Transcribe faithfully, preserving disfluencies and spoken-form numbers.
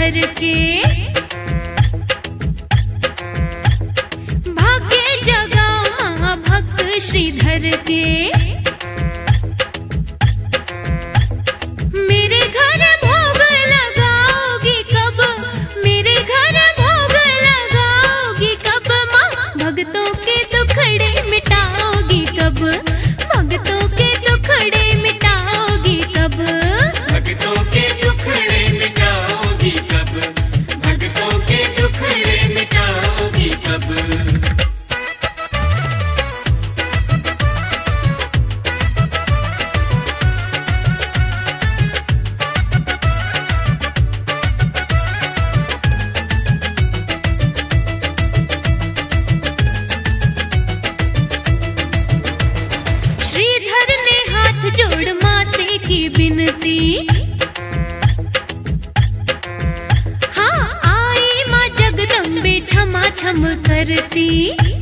श्रीधर के, भाग्य जगाओ माँ भक्त श्रीधर के। मेरे घर भोग लगाओगी कब, मेरे घर भोग लगाओगी कब माँ, भक्तों के दुखड़े मिटाओगी कब, भक्तों के दुखड़े मिटाओगी कब, भक्तों के दुखड़े मिटाओगी कब, भक्तों के दुखड़े मिटाओगी कब। श्रीधर ने हाथ जोड़ माँ से की विनती, हाँ आई माँ जगदम्बे क्षमा क्षम करती।